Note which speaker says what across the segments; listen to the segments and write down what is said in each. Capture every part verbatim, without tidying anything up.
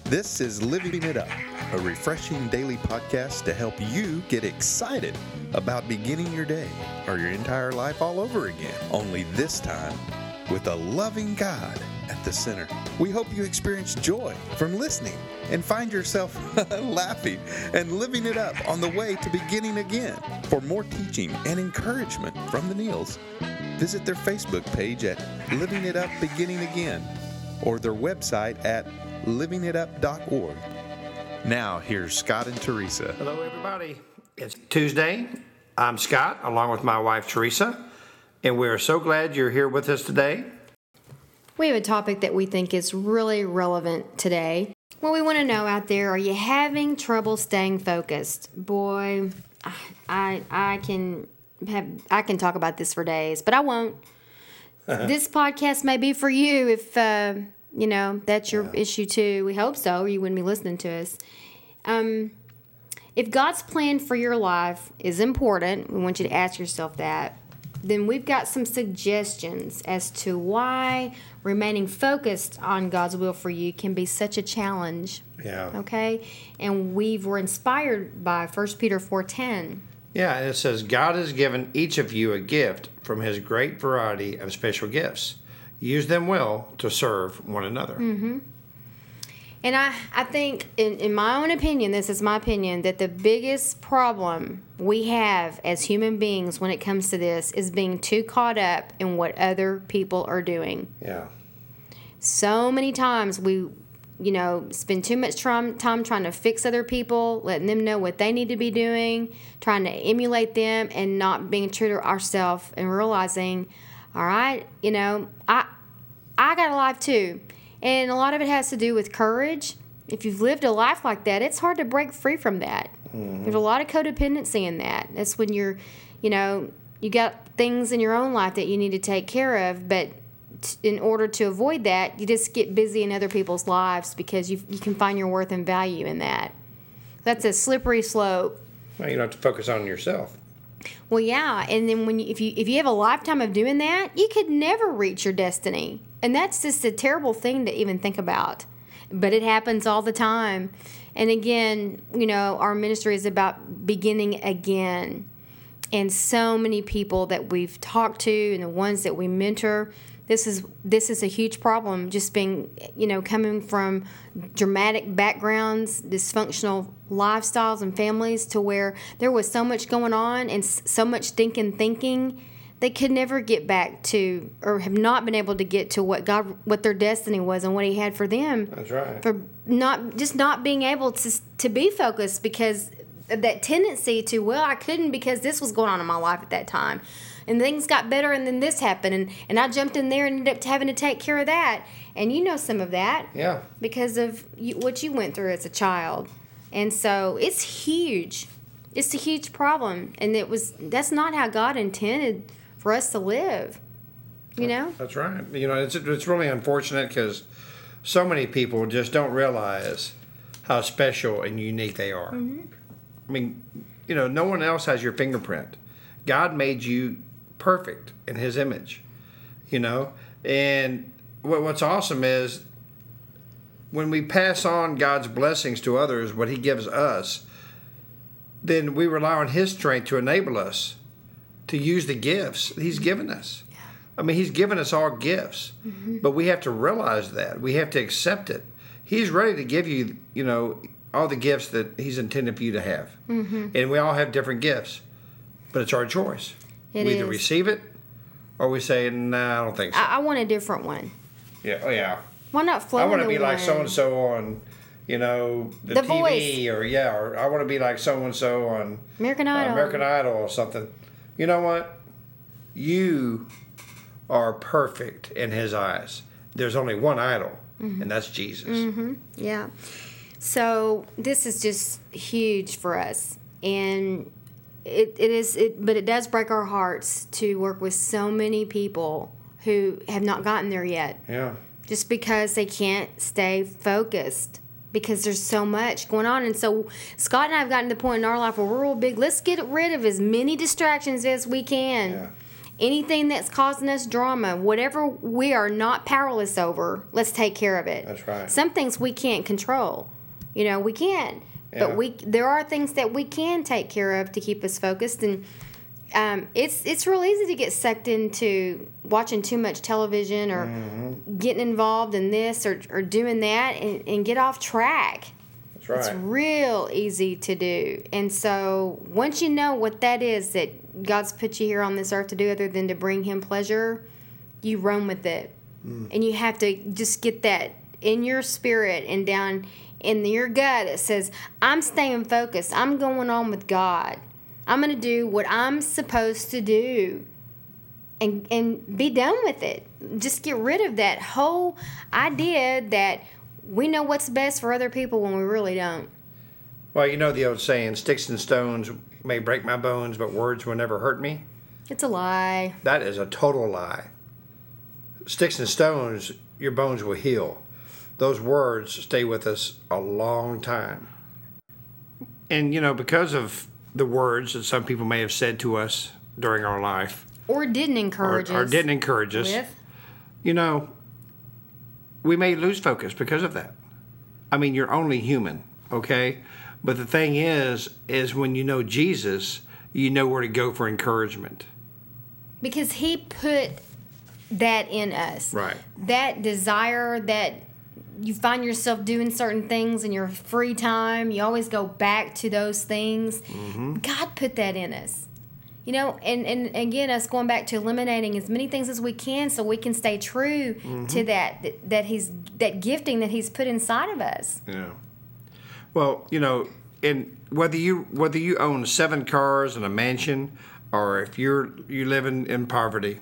Speaker 1: This is Living It Up, a refreshing daily podcast to help you get excited about beginning your day or your entire life all over again. Only this time with a loving God at the center. We hope you experience joy from listening and find yourself laughing and living it up on the way to beginning again. For more teaching and encouragement from the Neils, visit their Facebook page at Living It Up Beginning Again or their website at living it up dot org. Now, here's Scott and Teresa.
Speaker 2: Hello, everybody. It's Tuesday. I'm Scott, along with my wife, Teresa, and we're so glad you're here with us today.
Speaker 3: We have a topic that we think is really relevant today. What we want to know out there, are you having trouble staying focused? Boy, I I can have I can talk about this for days, but I won't. Uh-huh. This podcast may be for you if uh, you know that's your yeah. issue too. We hope so, or you wouldn't be listening to us. Um, if God's plan for your life is important, we want you to ask yourself that. Then we've got some suggestions as to why remaining focused on God's will for you can be such a challenge.
Speaker 2: Yeah.
Speaker 3: Okay? And we were inspired by First Peter four ten.
Speaker 2: Yeah, and it says, God has given each of you a gift from his great variety of special gifts. Use them well to serve one another.
Speaker 3: Mm-hmm. And I, I think, in, in my own opinion, this is my opinion, that the biggest problem we have as human beings when it comes to this is being too caught up in what other people are doing.
Speaker 2: Yeah.
Speaker 3: So many times we, you know, spend too much time, time trying to fix other people, letting them know what they need to be doing, trying to emulate them, and not being true to ourselves and realizing, all right, you know, I, I got a life too. And a lot of it has to do with courage. If you've lived a life like that, it's hard to break free from that. Mm-hmm. There's a lot of codependency in that. That's when you're, you know, you got things in your own life that you need to take care of, but t- in order to avoid that, you just get busy in other people's lives because you you can find your worth and value in that. That's a slippery slope.
Speaker 2: Well, you don't have to focus on yourself.
Speaker 3: Well, yeah, and then when you, if you if you have a lifetime of doing that, you could never reach your destiny. And that's just a terrible thing to even think about. But it happens all the time. And again, you know, our ministry is about beginning again. And so many people that we've talked to and the ones that we mentor, this is this is a huge problem. Just being, you know, coming from dramatic backgrounds, dysfunctional lifestyles and families to where there was so much going on and so much stinking thinking. They could never get back to, or have not been able to get to what God, what their destiny was and what He had for them.
Speaker 2: That's right.
Speaker 3: For not just not being able to to be focused because of that tendency to, well, I couldn't because this was going on in my life at that time, and things got better, and then this happened, and, and I jumped in there and ended up having to take care of that, and you know some of that,
Speaker 2: yeah,
Speaker 3: because of you, what you went through as a child, and so it's huge. It's a huge problem, and it was that's not how God intended for us to live, you know?
Speaker 2: That's right. You know, it's it's really unfortunate because so many people just don't realize how special and unique they are. Mm-hmm. I mean, you know, no one else has your fingerprint. God made you perfect in His image, you know? And what, what's awesome is when we pass on God's blessings to others, what He gives us, then we rely on His strength to enable us to use the gifts He's given us. Yeah. I mean, He's given us all gifts, mm-hmm. but we have to realize that. We have to accept it. He's ready to give you, you know, all the gifts that He's intended for you to have. Mm-hmm. And we all have different gifts, but it's our choice.
Speaker 3: It
Speaker 2: we
Speaker 3: is.
Speaker 2: either receive it or we say, nah, I don't think so.
Speaker 3: I, I want a different one.
Speaker 2: Yeah, oh yeah.
Speaker 3: Why not flow
Speaker 2: I want to be
Speaker 3: one?
Speaker 2: like so-and-so on, you know, the,
Speaker 3: the
Speaker 2: T V.
Speaker 3: Voice.
Speaker 2: Or, yeah, or I want to be like so-and-so on
Speaker 3: American Idol.
Speaker 2: Uh, American Idol or something. You know what? You are perfect in His eyes. There's only one idol, mm-hmm. and that's Jesus.
Speaker 3: Mm-hmm. Yeah. So this is just huge for us, and it, it is. It, but it does break our hearts to work with so many people who have not gotten there yet.
Speaker 2: Yeah.
Speaker 3: Just because they can't stay focused. Because there's so much going on. And so Scott and I have gotten to the point in our life where we're real big. Let's get rid of as many distractions as we can.
Speaker 2: Yeah.
Speaker 3: Anything that's causing us drama, whatever we are not powerless over, let's take care of it.
Speaker 2: That's right.
Speaker 3: Some things we can't control. You know, we can't.
Speaker 2: Yeah.
Speaker 3: But we there are things that we can take care of to keep us focused. And um, it's it's real easy to get sucked into watching too much television or mm-hmm. getting involved in this or, or doing that and, and get off track.
Speaker 2: That's right.
Speaker 3: It's real easy to do. And so once you know what that is that God's put you here on this earth to do other than to bring him pleasure, you run with it. Mm. And you have to just get that in your spirit and down in your gut. It says, I'm staying focused. I'm going on with God. I'm going to do what I'm supposed to do and and be done with it. Just get rid of that whole idea that we know what's best for other people when we really don't.
Speaker 2: Well, you know the old saying, sticks and stones may break my bones, but words will never hurt me.
Speaker 3: It's a lie.
Speaker 2: That is a total lie. Sticks and stones, your bones will heal. Those words stay with us a long time. And, you know, because of the words that some people may have said to us during our life.
Speaker 3: Or didn't encourage
Speaker 2: or,
Speaker 3: us.
Speaker 2: Or didn't encourage us.
Speaker 3: With.
Speaker 2: You know, we may lose focus because of that. I mean, you're only human, okay? But the thing is, is when you know Jesus, you know where to go for encouragement.
Speaker 3: Because he put that in us.
Speaker 2: Right.
Speaker 3: That desire that you find yourself doing certain things in your free time. You always go back to those things. Mm-hmm. God put that in us. You know, and, and again, us going back to eliminating as many things as we can so we can stay true mm-hmm. to that, that, that he's that gifting that he's put inside of us.
Speaker 2: Yeah. Well, you know, and whether you whether you own seven cars and a mansion or if you're you living in poverty,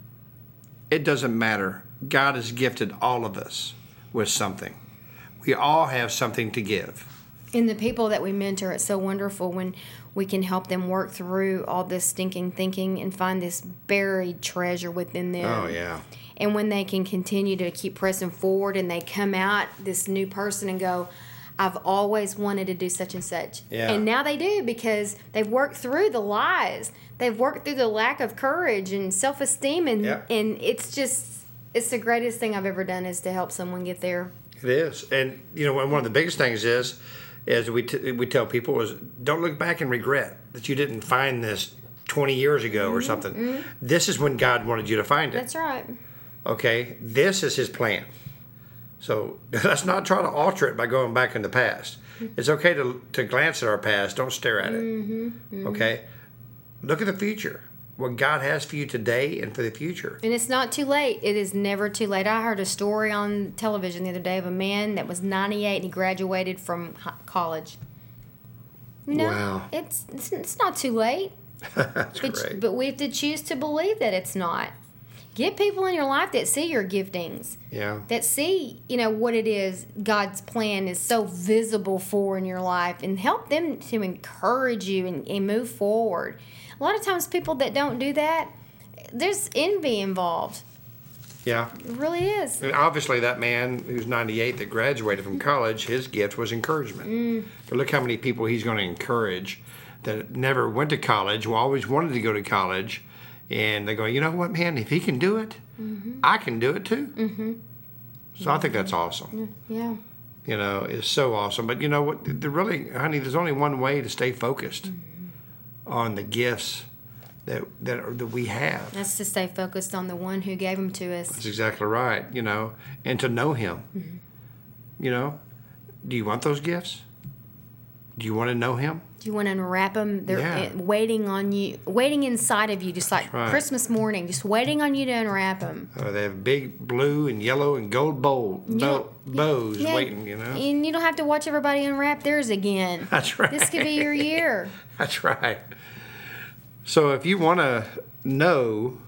Speaker 2: it doesn't matter. God has gifted all of us with something. We all have something to give.
Speaker 3: And the people that we mentor, it's so wonderful when we can help them work through all this stinking thinking and find this buried treasure within them.
Speaker 2: Oh, yeah.
Speaker 3: And when they can continue to keep pressing forward and they come out this new person and go, I've always wanted to do such and such.
Speaker 2: Yeah.
Speaker 3: And now they do because they've worked through the lies. They've worked through the lack of courage and self-esteem. And,
Speaker 2: yep.
Speaker 3: and it's just, it's the greatest thing I've ever done is to help someone get there.
Speaker 2: It is. And, you know, one of the biggest things is, is we t- we tell people is don't look back and regret that you didn't find this twenty years ago mm-hmm. or something. Mm-hmm. This is when God wanted you to find it.
Speaker 3: That's right.
Speaker 2: Okay? This is his plan. So let's not try to alter it by going back in the past. It's okay to to glance at our past. Don't stare at it.
Speaker 3: Mm-hmm. Mm-hmm.
Speaker 2: Okay? Look at the future. What God has for you today and for the future.
Speaker 3: And it's not too late. It is never too late. I heard a story on television the other day of a man that was ninety-eight and he graduated from college. You know,
Speaker 2: wow.
Speaker 3: It's, it's it's not too late.
Speaker 2: That's
Speaker 3: but,
Speaker 2: great.
Speaker 3: But we have to choose to believe that it's not. Get people in your life that see your giftings.
Speaker 2: Yeah.
Speaker 3: That see, you know, what it is God's plan is so visible for in your life and help them to encourage you and, and move forward. A lot of times people that don't do that, there's envy involved.
Speaker 2: Yeah.
Speaker 3: It really is.
Speaker 2: And obviously that man who's ninety-eight that graduated from college, his gift was encouragement. Mm. But look how many people he's going to encourage that never went to college, who always wanted to go to college, and they go, you know what, man, if he can do it, mm-hmm. I can do it too. Mm-hmm. So mm-hmm. I think that's awesome.
Speaker 3: Yeah.
Speaker 2: You know, it's so awesome. But you know what, the really, honey, there's only one way to stay focused. Mm-hmm. on the gifts that that, are, that we have.
Speaker 3: That's to stay focused on the one who gave them to us.
Speaker 2: That's exactly right, you know, and to know him. Mm-hmm. You know, do you want those gifts? Do you want to know him?
Speaker 3: Do you want to unwrap them? They're
Speaker 2: yeah.
Speaker 3: waiting on you, waiting inside of you, just like
Speaker 2: right.
Speaker 3: Christmas morning, just waiting on you to unwrap them.
Speaker 2: Uh, they have big blue and yellow and gold bowl, bow, bows
Speaker 3: yeah,
Speaker 2: waiting, you know.
Speaker 3: And you don't have to watch everybody unwrap theirs again.
Speaker 2: That's right.
Speaker 3: This could be your year.
Speaker 2: That's right. So if you want to know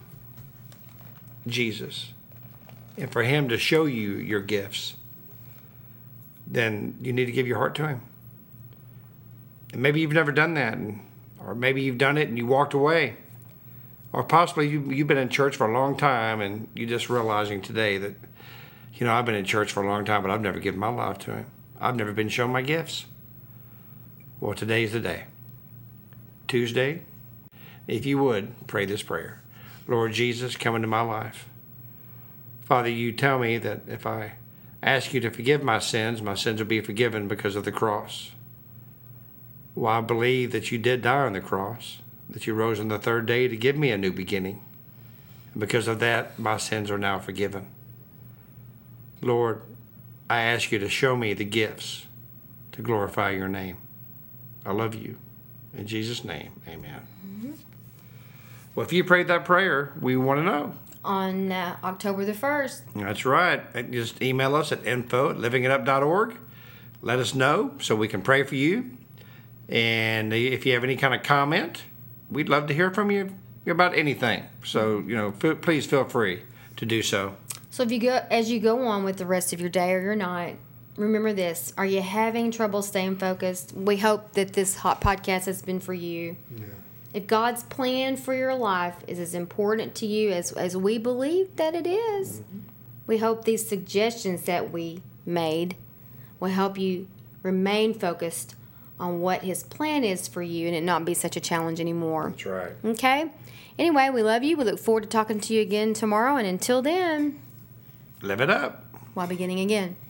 Speaker 2: Jesus and for him to show you your gifts, then you need to give your heart to him. And maybe you've never done that, and, or maybe you've done it and you walked away. Or possibly you, you've been in church for a long time and you're just realizing today that, you know, I've been in church for a long time, but I've never given my life to him. I've never been shown my gifts. Well, today's the day. Tuesday, if you would, pray this prayer. Lord Jesus, come into my life. Father, you tell me that if I ask you to forgive my sins, my sins will be forgiven because of the cross. Well, I believe that you did die on the cross, that you rose on the third day to give me a new beginning. And because of that, my sins are now forgiven. Lord, I ask you to show me the gifts to glorify your name. I love you. In Jesus' name, amen. Mm-hmm. Well, if you prayed that prayer, we want to know.
Speaker 3: On uh, October the first.
Speaker 2: That's right. Just email us at info at living it up dot org. Let us know so we can pray for you. And if you have any kind of comment, we'd love to hear from you about anything. So, you know, f- please feel free to do so.
Speaker 3: So if you go, as you go on with the rest of your day or your night, remember this. Are you having trouble staying focused? We hope that this hot podcast has been for you. Yeah. If God's plan for your life is as important to you as, as we believe that it is, mm-hmm. we hope these suggestions that we made will help you remain focused on what His plan is for you and it not be such a challenge anymore.
Speaker 2: That's right.
Speaker 3: Okay? Anyway, we love you. We look forward to talking to you again tomorrow. And until then,
Speaker 2: live it up
Speaker 3: while beginning again.